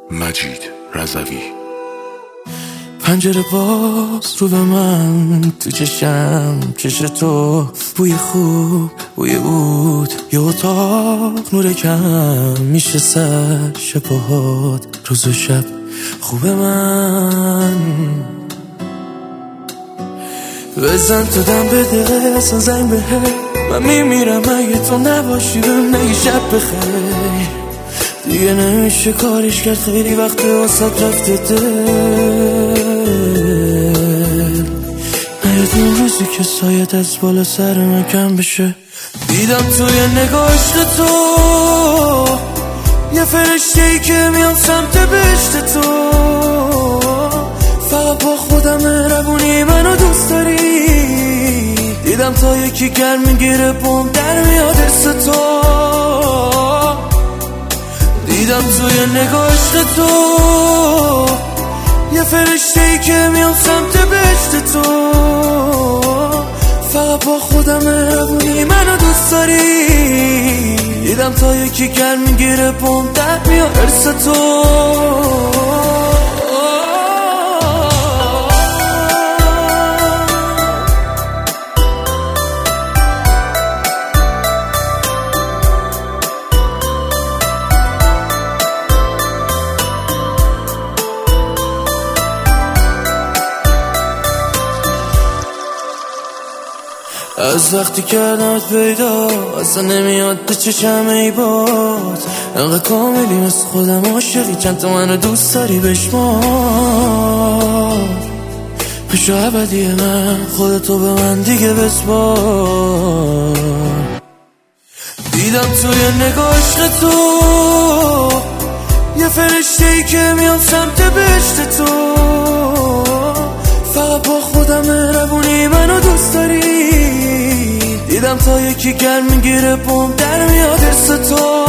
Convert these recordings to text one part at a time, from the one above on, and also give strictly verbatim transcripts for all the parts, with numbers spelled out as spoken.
مجید رضوی. پنجره باز رو به من، تو چشم چش تو، بوی خوب بوی عود، یه اتاق نور کم میشه سر شبهات، روز و شب خوب من. بزن تو دم بده اصلا زنگ به من میمیرم اگه تو نباشی، بهم نگی شب بخیر. دیگه نمیشه کاریش کرد، خیلی وقت واسط رفته دل. نیاد اون روزی که سایت از بالا سر من کم بشه. دیدم توی نگاشت تو یه فرشته ای که میام سمت بهشت تو. فقط با خودم مهربونی منو دوست داری. دیدم تا یکی گرم میگیره بوم در میاد ارس تو. دیدم توی نگاشت تو یه فرشته ای که میام سمت بهشت تو. فقط با خودم مهربونی منو دوست داری. دیدم تا یکی گرم میگیره بوم در میاد ارس تو. از وقتی کردمت پیدا اصلا نمیاد به چشم ای باد. انقدر کاملی مثل خودم عاشقی، چند تا منو دوست داری بشمار. پیش ابدی من خودتو به من دیگه بسپار. دیدم توی نگاشت تو یه فرشته ای که میام سمت بهشت تو. فقط با خودم مهربونی منو دوست داری. دیدم تا یکی گرم میگیره بوم در میاد ارس تو.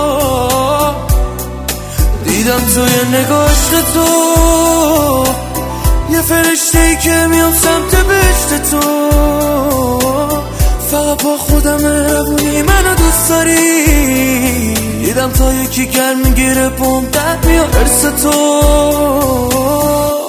دیدم توی نگاشت تو یه فرشته ای که میام سمت بهشت تو. فقط با خودم مهربونی منو دوست داری. دیدم تا یکی گرم میگیره بوم در میاد ارس تو.